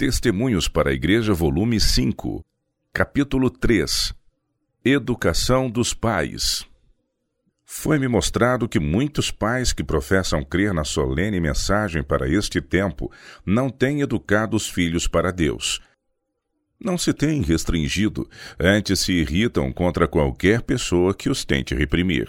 Testemunhos para a Igreja, volume 5, capítulo 3. Educação dos pais. Foi-me mostrado que muitos pais que professam crer na solene mensagem para este tempo não têm educado os filhos para Deus. Não se têm restringido, antes se irritam contra qualquer pessoa que os tente reprimir.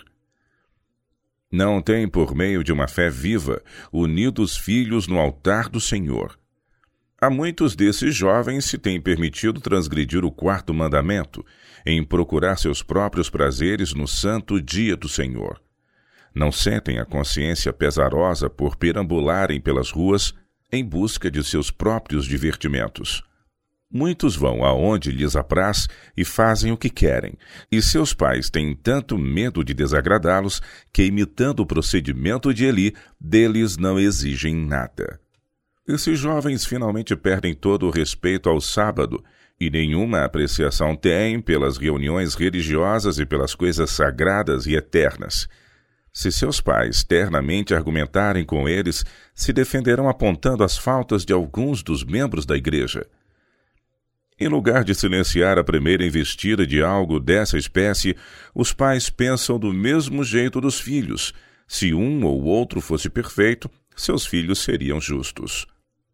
Não têm, por meio de uma fé viva, unido os filhos no altar do Senhor. A muitos desses jovens se tem permitido transgredir o quarto mandamento, em procurar seus próprios prazeres no santo dia do Senhor. Não sentem a consciência pesarosa por perambularem pelas ruas em busca de seus próprios divertimentos. Muitos vão aonde lhes apraz e fazem o que querem, e seus pais têm tanto medo de desagradá-los que, imitando o procedimento de Eli, deles não exigem nada. Esses jovens finalmente perdem todo o respeito ao sábado e nenhuma apreciação têm pelas reuniões religiosas e pelas coisas sagradas e eternas. Se seus pais ternamente argumentarem com eles, se defenderão apontando as faltas de alguns dos membros da igreja. Em lugar de silenciar a primeira investida de algo dessa espécie, os pais pensam do mesmo jeito dos filhos. Se um ou outro fosse perfeito, seus filhos seriam justos.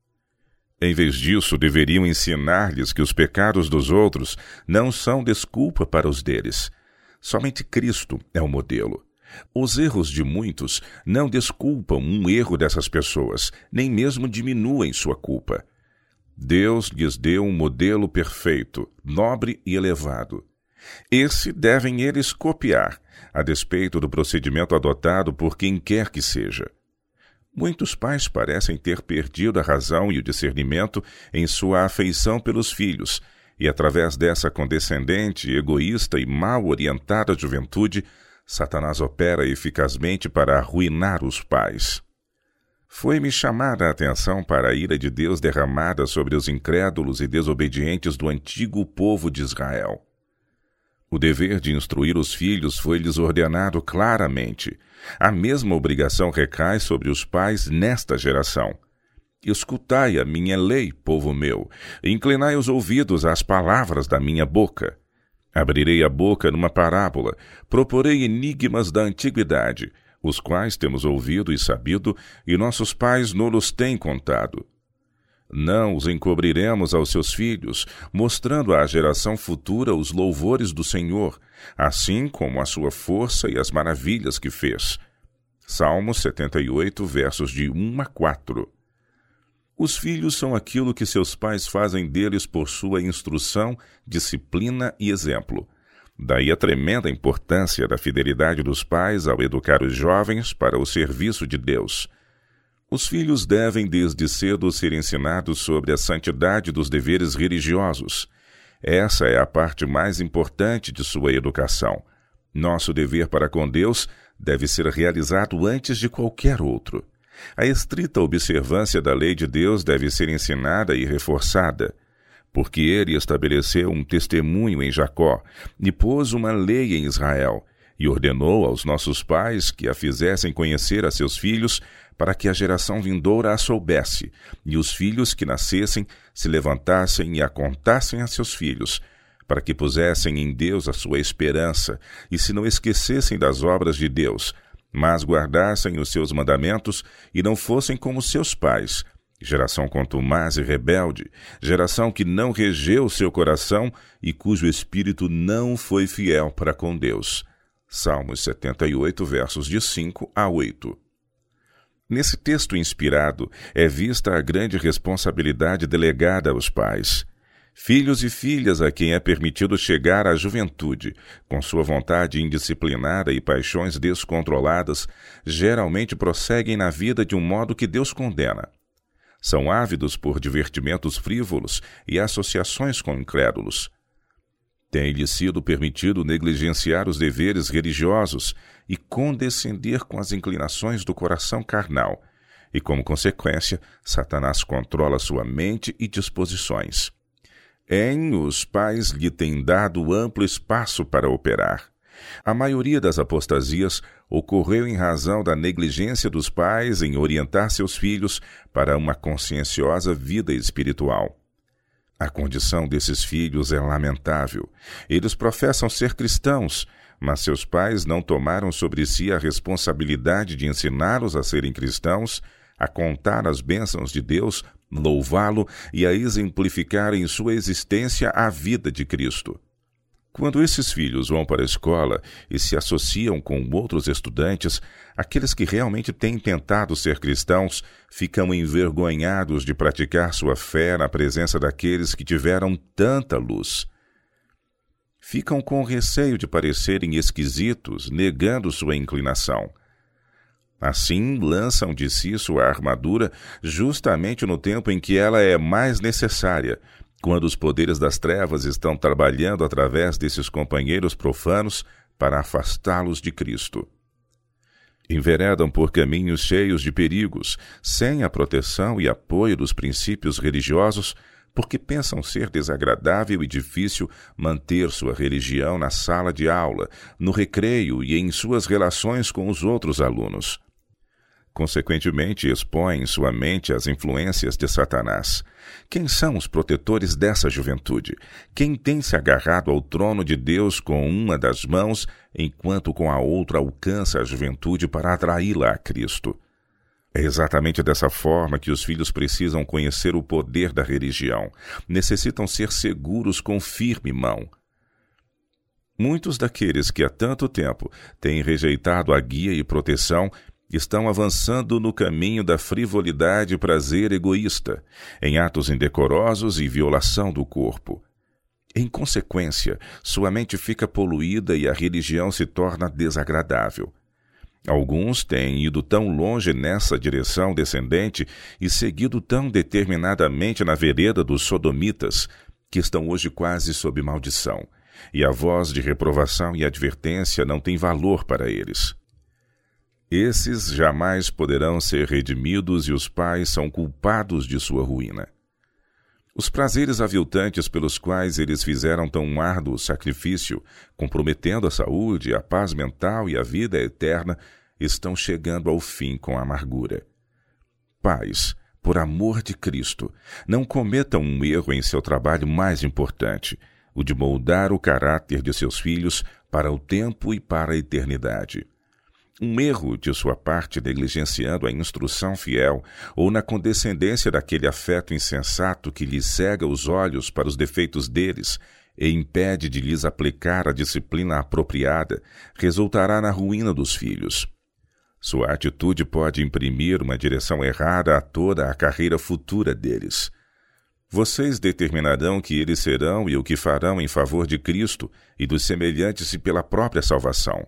Em vez disso, deveriam ensinar-lhes que os pecados dos outros não são desculpa para os deles. Somente Cristo é o modelo. Os erros de muitos não desculpam um erro dessas pessoas, nem mesmo diminuem sua culpa. Deus lhes deu um modelo perfeito, nobre e elevado. Esse devem eles copiar, a despeito do procedimento adotado por quem quer que seja. Muitos pais parecem ter perdido a razão e o discernimento em sua afeição pelos filhos, e através dessa condescendente, egoísta e mal orientada juventude, Satanás opera eficazmente para arruinar os pais. Foi-me chamada a atenção para a ira de Deus derramada sobre os incrédulos e desobedientes do antigo povo de Israel. O dever de instruir os filhos foi-lhes ordenado claramente. A mesma obrigação recai sobre os pais nesta geração. Escutai a minha lei, povo meu, e inclinai os ouvidos às palavras da minha boca. Abrirei a boca numa parábola, proporei enigmas da antiguidade, os quais temos ouvido e sabido, e nossos pais nos têm contado. Não os encobriremos aos seus filhos, mostrando à geração futura os louvores do Senhor, assim como a sua força e as maravilhas que fez. Salmos 78, versos de 1 a 4. Os filhos são aquilo que seus pais fazem deles por sua instrução, disciplina e exemplo. Daí a tremenda importância da fidelidade dos pais ao educar os jovens para o serviço de Deus. Os filhos devem desde cedo ser ensinados sobre a santidade dos deveres religiosos. Essa é a parte mais importante de sua educação. Nosso dever para com Deus deve ser realizado antes de qualquer outro. A estrita observância da lei de Deus deve ser ensinada e reforçada, porque ele estabeleceu um testemunho em Jacó e pôs uma lei em Israel, e ordenou aos nossos pais que a fizessem conhecer a seus filhos, para que a geração vindoura a soubesse, e os filhos que nascessem se levantassem e a contassem a seus filhos, para que pusessem em Deus a sua esperança, e se não esquecessem das obras de Deus, mas guardassem os seus mandamentos e não fossem como seus pais, geração contumaz e rebelde, geração que não regeu seu coração e cujo espírito não foi fiel para com Deus. Salmos 78, versos de 5 a 8. Nesse texto inspirado é vista a grande responsabilidade delegada aos pais. Filhos e filhas a quem é permitido chegar à juventude, com sua vontade indisciplinada e paixões descontroladas, geralmente prosseguem na vida de um modo que Deus condena. São ávidos por divertimentos frívolos e associações com incrédulos. Tem-lhe sido permitido negligenciar os deveres religiosos e condescender com as inclinações do coração carnal, e, como consequência, Satanás controla sua mente e disposições. Os pais lhe têm dado amplo espaço para operar. A maioria das apostasias ocorreu em razão da negligência dos pais em orientar seus filhos para uma conscienciosa vida espiritual. A condição desses filhos é lamentável. Eles professam ser cristãos, mas seus pais não tomaram sobre si a responsabilidade de ensiná-los a serem cristãos, a contar as bênçãos de Deus, louvá-lo e a exemplificar em sua existência a vida de Cristo. Quando esses filhos vão para a escola e se associam com outros estudantes, aqueles que realmente têm tentado ser cristãos ficam envergonhados de praticar sua fé na presença daqueles que tiveram tanta luz. Ficam com receio de parecerem esquisitos, negando sua inclinação. Assim, lançam de si sua armadura justamente no tempo em que ela é mais necessária, quando os poderes das trevas estão trabalhando através desses companheiros profanos para afastá-los de Cristo. Enveredam por caminhos cheios de perigos, sem a proteção e apoio dos princípios religiosos, porque pensam ser desagradável e difícil manter sua religião na sala de aula, no recreio e em suas relações com os outros alunos. Consequentemente, expõem sua mente às influências de Satanás. Quem são os protetores dessa juventude? Quem tem se agarrado ao trono de Deus com uma das mãos, enquanto com a outra alcança a juventude para atraí-la a Cristo? É exatamente dessa forma que os filhos precisam conhecer o poder da religião. Necessitam ser seguros com firme mão. Muitos daqueles que há tanto tempo têm rejeitado a guia e proteção estão avançando no caminho da frivolidade e prazer egoísta, em atos indecorosos e violação do corpo. Em consequência, sua mente fica poluída e a religião se torna desagradável. Alguns têm ido tão longe nessa direção descendente e seguido tão determinadamente na vereda dos sodomitas, que estão hoje quase sob maldição, e a voz de reprovação e advertência não tem valor para eles. Esses jamais poderão ser redimidos e os pais são culpados de sua ruína. Os prazeres aviltantes pelos quais eles fizeram tão árduo sacrifício, comprometendo a saúde, a paz mental e a vida eterna, estão chegando ao fim com amargura. Pais, por amor de Cristo, não cometam um erro em seu trabalho mais importante, o de moldar o caráter de seus filhos para o tempo e para a eternidade. Um erro de sua parte negligenciando a instrução fiel ou na condescendência daquele afeto insensato que lhes cega os olhos para os defeitos deles e impede de lhes aplicar a disciplina apropriada, resultará na ruína dos filhos. Sua atitude pode imprimir uma direção errada a toda a carreira futura deles. Vocês determinarão que eles serão e o que farão em favor de Cristo e dos semelhantes e pela própria salvação.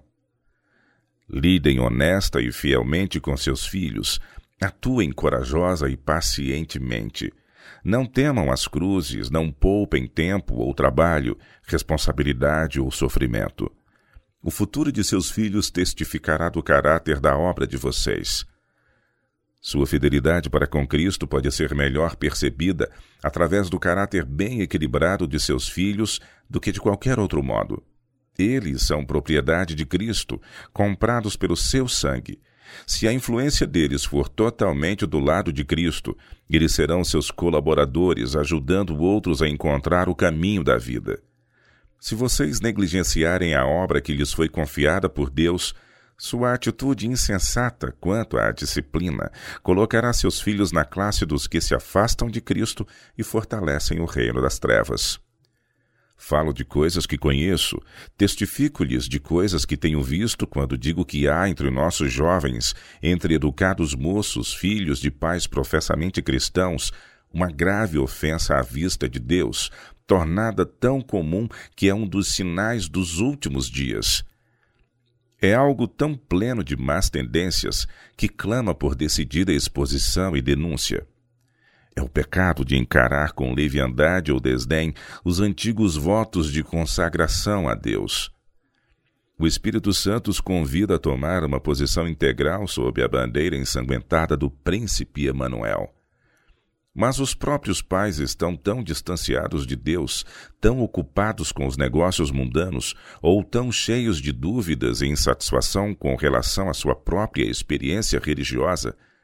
Lidem honesta e fielmente com seus filhos, atuem corajosa e pacientemente. Não temam as cruzes, não poupem tempo ou trabalho, responsabilidade ou sofrimento. O futuro de seus filhos testificará do caráter da obra de vocês. Sua fidelidade para com Cristo pode ser melhor percebida através do caráter bem equilibrado de seus filhos do que de qualquer outro modo. Eles são propriedade de Cristo, comprados pelo seu sangue. Se a influência deles for totalmente do lado de Cristo, eles serão seus colaboradores, ajudando outros a encontrar o caminho da vida. Se vocês negligenciarem a obra que lhes foi confiada por Deus, sua atitude insensata quanto à disciplina colocará seus filhos na classe dos que se afastam de Cristo e fortalecem o reino das trevas. Falo de coisas que conheço, testifico-lhes de coisas que tenho visto quando digo que há entre nossos jovens, entre educados moços, filhos de pais professamente cristãos, uma grave ofensa à vista de Deus, tornada tão comum que é um dos sinais dos últimos dias. É algo tão pleno de más tendências que clama por decidida exposição e denúncia. É o pecado de encarar com leviandade ou desdém os antigos votos de consagração a Deus. O Espírito Santo os convida a tomar uma posição integral sob a bandeira ensanguentada do Príncipe Emanuel. Mas os próprios pais estão tão distanciados de Deus, tão ocupados com os negócios mundanos, ou tão cheios de dúvidas e insatisfação com relação à sua própria experiência religiosa,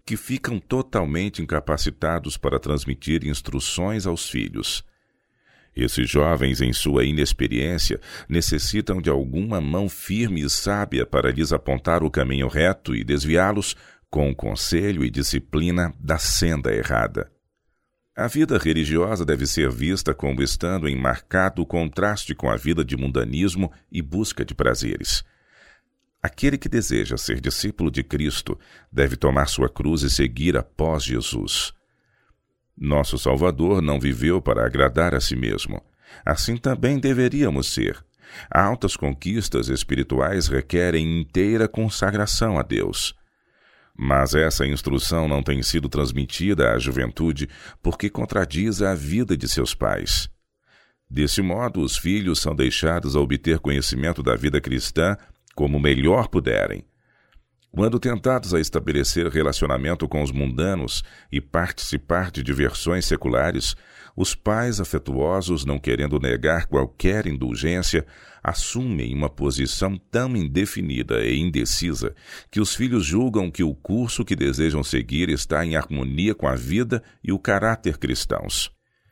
que ficam totalmente incapacitados para transmitir instruções aos filhos. Esses jovens, em sua inexperiência, necessitam de alguma mão firme e sábia para lhes apontar o caminho reto e desviá-los, com conselho e disciplina, da senda errada. A vida religiosa deve ser vista como estando em marcado contraste com a vida de mundanismo e busca de prazeres. Aquele que deseja ser discípulo de Cristo deve tomar sua cruz e seguir após Jesus. Nosso Salvador não viveu para agradar a si mesmo. Assim também deveríamos ser. Altas conquistas espirituais requerem inteira consagração a Deus. Mas essa instrução não tem sido transmitida à juventude porque contradiz a vida de seus pais. Desse modo, os filhos são deixados a obter conhecimento da vida cristã como melhor puderem. Quando tentados a estabelecer relacionamento com os mundanos e participar de diversões seculares, os pais afetuosos, não querendo negar qualquer indulgência, assumem uma posição tão indefinida e indecisa que os filhos julgam que o curso que desejam seguir está em harmonia com a vida e o caráter cristãos.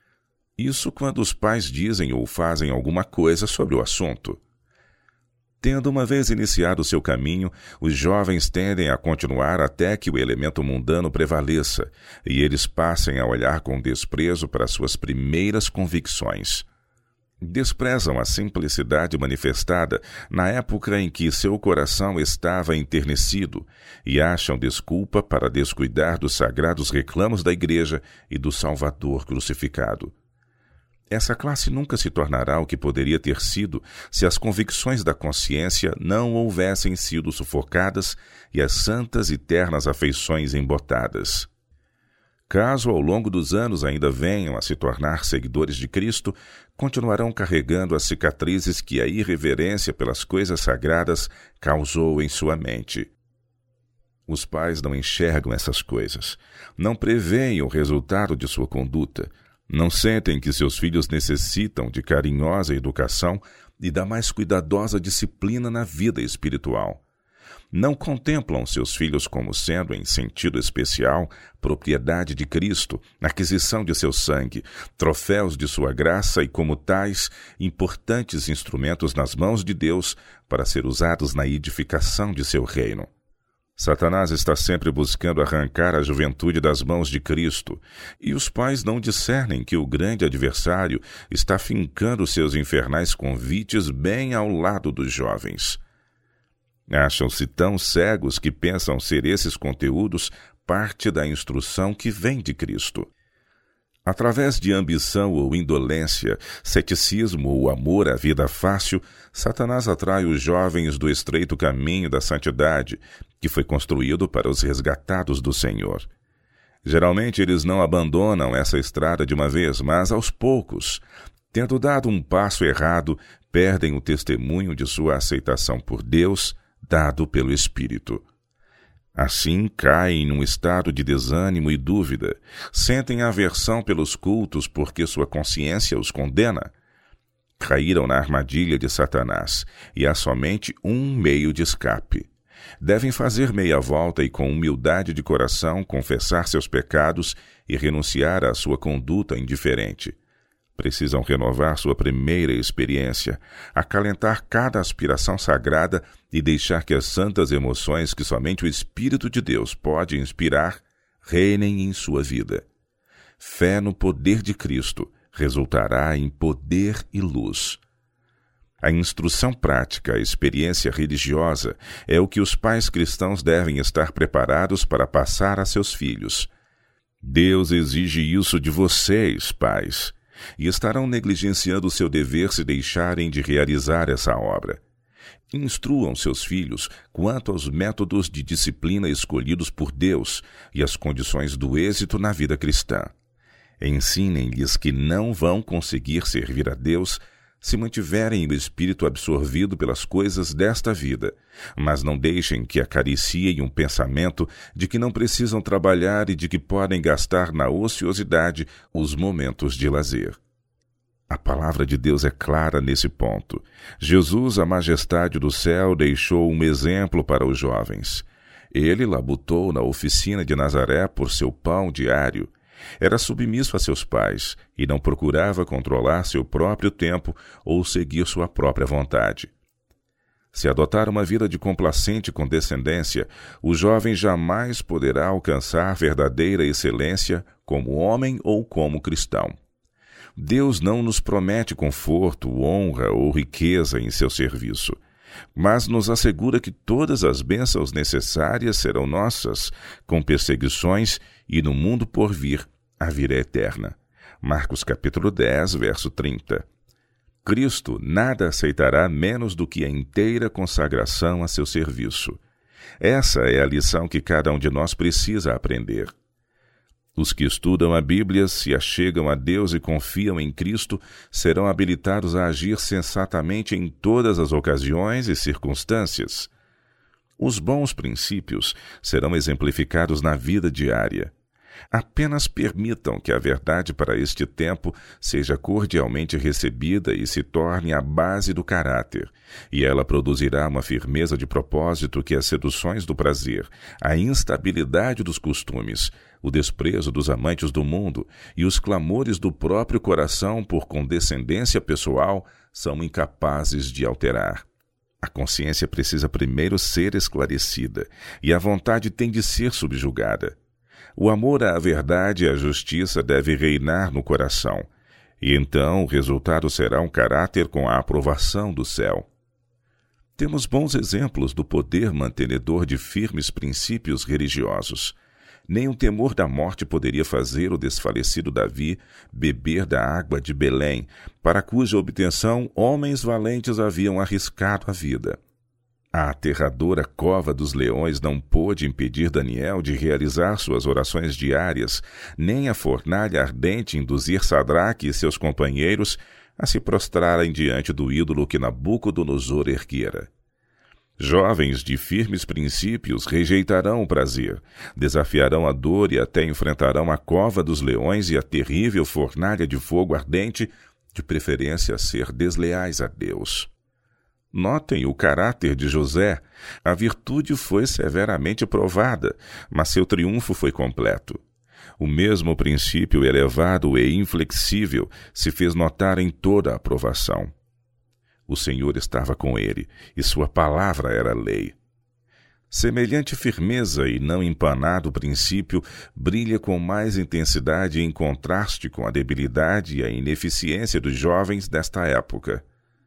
Isso quando os pais dizem ou fazem alguma coisa sobre o assunto. Tendo uma vez iniciado seu caminho, os jovens tendem a continuar até que o elemento mundano prevaleça e eles passem a olhar com desprezo para suas primeiras convicções. Desprezam a simplicidade manifestada na época em que seu coração estava enternecido e acham desculpa para descuidar dos sagrados reclamos da Igreja e do Salvador crucificado. Essa classe nunca se tornará o que poderia ter sido se as convicções da consciência não houvessem sido sufocadas e as santas e ternas afeições embotadas. Caso ao longo dos anos ainda venham a se tornar seguidores de Cristo, continuarão carregando as cicatrizes que a irreverência pelas coisas sagradas causou em sua mente. Os pais não enxergam essas coisas, não preveem o resultado de sua conduta, não sentem que seus filhos necessitam de carinhosa educação e da mais cuidadosa disciplina na vida espiritual. Não contemplam seus filhos como sendo, em sentido especial, propriedade de Cristo, aquisição de seu sangue, troféus de sua graça e, como tais, importantes instrumentos nas mãos de Deus para ser usados na edificação de seu reino. Satanás está sempre buscando arrancar a juventude das mãos de Cristo, e os pais não discernem que o grande adversário está fincando seus infernais convites bem ao lado dos jovens. Acham-se tão cegos que pensam ser esses conteúdos parte da instrução que vem de Cristo. Através de ambição ou indolência, ceticismo ou amor à vida fácil, Satanás atrai os jovens do estreito caminho da santidade, que foi construído para os resgatados do Senhor. Geralmente eles não abandonam essa estrada de uma vez, mas aos poucos, tendo dado um passo errado, perdem o testemunho de sua aceitação por Deus, dado pelo Espírito. Assim, caem num estado de desânimo e dúvida, sentem aversão pelos cultos porque sua consciência os condena. Caíram na armadilha de Satanás, e há somente um meio de escape. Devem fazer meia volta e, com humildade de coração, confessar seus pecados e renunciar à sua conduta indiferente. Precisam renovar sua primeira experiência, acalentar cada aspiração sagrada e deixar que as santas emoções que somente o Espírito de Deus pode inspirar reinem em sua vida. Fé no poder de Cristo resultará em poder e luz. A instrução prática, a experiência religiosa, é o que os pais cristãos devem estar preparados para passar a seus filhos. Deus exige isso de vocês, pais, e estarão negligenciando seu dever se deixarem de realizar essa obra. Instruam seus filhos quanto aos métodos de disciplina escolhidos por Deus e as condições do êxito na vida cristã. Ensinem-lhes que não vão conseguir servir a Deus se mantiverem o espírito absorvido pelas coisas desta vida, mas não deixem que acariciem um pensamento de que não precisam trabalhar e de que podem gastar na ociosidade os momentos de lazer. A palavra de Deus é clara nesse ponto. Jesus, a majestade do céu, deixou um exemplo para os jovens. Ele labutou na oficina de Nazaré por seu pão diário. Era submisso a seus pais e não procurava controlar seu próprio tempo ou seguir sua própria vontade. Se adotar uma vida de complacente condescendência, o jovem jamais poderá alcançar verdadeira excelência como homem ou como cristão. Deus não nos promete conforto, honra ou riqueza em seu serviço, mas nos assegura que todas as bênçãos necessárias serão nossas, com perseguições e no mundo por vir, a vida eterna. Marcos capítulo 10, verso 30. Cristo nada aceitará menos do que a inteira consagração a seu serviço. Essa é a lição que cada um de nós precisa aprender. Os que estudam a Bíblia, se achegam a Deus e confiam em Cristo, serão habilitados a agir sensatamente em todas as ocasiões e circunstâncias. Os bons princípios serão exemplificados na vida diária. Apenas permitam que a verdade para este tempo seja cordialmente recebida e se torne a base do caráter, e ela produzirá uma firmeza de propósito que as seduções do prazer, a instabilidade dos costumes, o desprezo dos amantes do mundo e os clamores do próprio coração por condescendência pessoal são incapazes de alterar. A consciência precisa primeiro ser esclarecida, e a vontade tem de ser subjugada. O amor à verdade e à justiça deve reinar no coração, e então o resultado será um caráter com a aprovação do céu. Temos bons exemplos do poder mantenedor de firmes princípios religiosos. Nem o temor da morte poderia fazer o desfalecido Davi beber da água de Belém, para cuja obtenção homens valentes haviam arriscado a vida. A aterradora cova dos leões não pôde impedir Daniel de realizar suas orações diárias, nem a fornalha ardente induzir Sadraque e seus companheiros a se prostrarem diante do ídolo que Nabucodonosor erguera. Jovens de firmes princípios rejeitarão o prazer, desafiarão a dor e até enfrentarão a cova dos leões e a terrível fornalha de fogo ardente, de preferência a ser desleais a Deus. Notem o caráter de José. A virtude foi severamente provada, mas seu triunfo foi completo. O mesmo princípio elevado e inflexível se fez notar em toda a aprovação. O Senhor estava com ele, e sua palavra era lei. Semelhante firmeza e não empanado princípio brilha com mais intensidade em contraste com a debilidade e a ineficiência dos jovens desta época.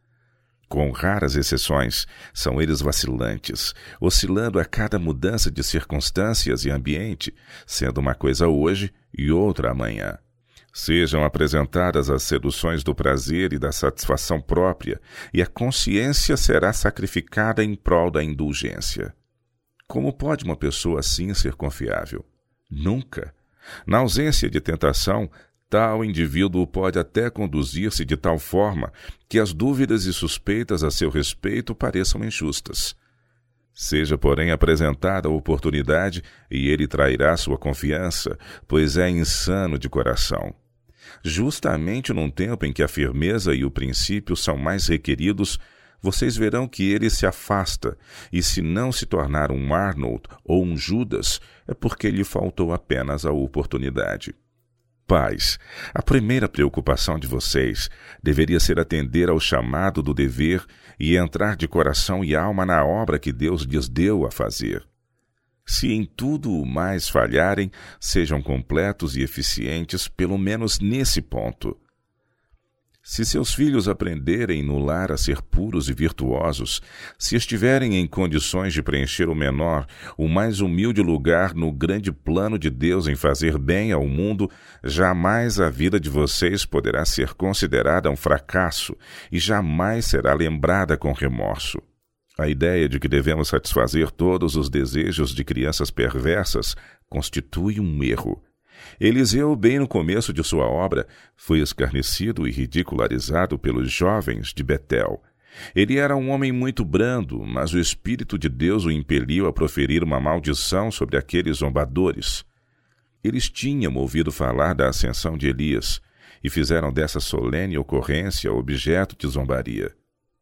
Com raras exceções, são eles vacilantes, oscilando a cada mudança de circunstâncias e ambiente, sendo uma coisa hoje e outra amanhã. Sejam apresentadas as seduções do prazer e da satisfação própria, e a consciência será sacrificada em prol da indulgência. Como pode uma pessoa assim ser confiável? Nunca. Na ausência de tentação, tal indivíduo pode até conduzir-se de tal forma que as dúvidas e suspeitas a seu respeito pareçam injustas. Seja, porém, apresentada a oportunidade e ele trairá sua confiança, pois é insano de coração. Justamente num tempo em que a firmeza e o princípio são mais requeridos, vocês verão que ele se afasta, e se não se tornar um Arnold ou um Judas, é porque lhe faltou apenas a oportunidade. Pais, a primeira preocupação de vocês deveria ser atender ao chamado do dever e entrar de coração e alma na obra que Deus lhes deu a fazer. Se em tudo o mais falharem, sejam completos e eficientes, pelo menos nesse ponto. Se seus filhos aprenderem no lar a ser puros e virtuosos, se estiverem em condições de preencher o menor, o mais humilde lugar no grande plano de Deus em fazer bem ao mundo, jamais a vida de vocês poderá ser considerada um fracasso e jamais será lembrada com remorso. A ideia de que devemos satisfazer todos os desejos de crianças perversas constitui um erro. Eliseu, bem no começo de sua obra, foi escarnecido e ridicularizado pelos jovens de Betel. Ele era um homem muito brando, mas o Espírito de Deus o impeliu a proferir uma maldição sobre aqueles zombadores. Eles tinham ouvido falar da ascensão de Elias e fizeram dessa solene ocorrência objeto de zombaria.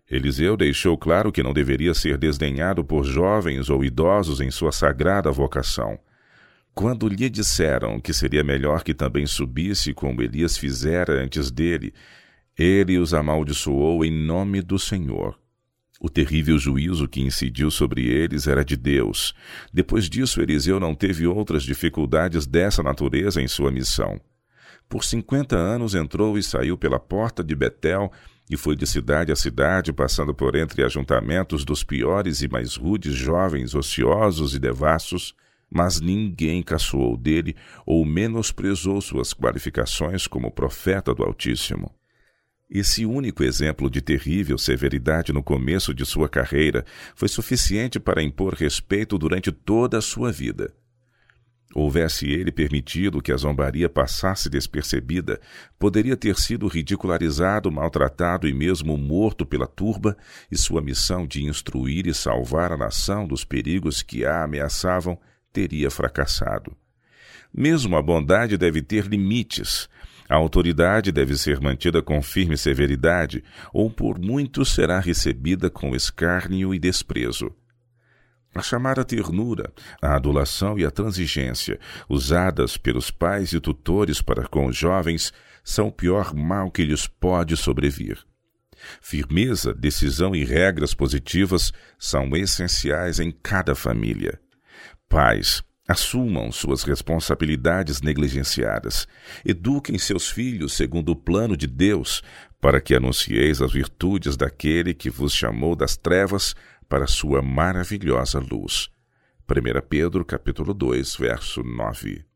Eliseu deixou claro que não deveria ser desdenhado por jovens ou idosos em sua sagrada vocação. Quando lhe disseram que seria melhor que também subisse como Elias fizera antes dele, ele os amaldiçoou em nome do Senhor. O terrível juízo que incidiu sobre eles era de Deus. Depois disso, Eliseu não teve outras dificuldades dessa natureza em sua missão. Por 50 anos entrou e saiu pela porta de Betel e foi de cidade a cidade, passando por entre ajuntamentos dos piores e mais rudes jovens, ociosos e devassos, mas ninguém caçoou dele ou menosprezou suas qualificações como profeta do Altíssimo. Esse único exemplo de terrível severidade no começo de sua carreira foi suficiente para impor respeito durante toda a sua vida. Houvesse ele permitido que a zombaria passasse despercebida, poderia ter sido ridicularizado, maltratado e mesmo morto pela turba, e sua missão de instruir e salvar a nação dos perigos que a ameaçavam teria fracassado. Mesmo a bondade deve ter limites. A autoridade deve ser mantida com firme severidade, ou por muitos será recebida com escárnio e desprezo. A chamada ternura, a adulação e a transigência, usadas pelos pais e tutores para com os jovens, são o pior mal que lhes pode sobrevir. Firmeza, decisão e regras positivas são essenciais em cada família. Pais, assumam suas responsabilidades negligenciadas. Eduquem seus filhos segundo o plano de Deus, para que anuncieis as virtudes daquele que vos chamou das trevas para sua maravilhosa luz. 1 Pedro, capítulo 2, verso 9.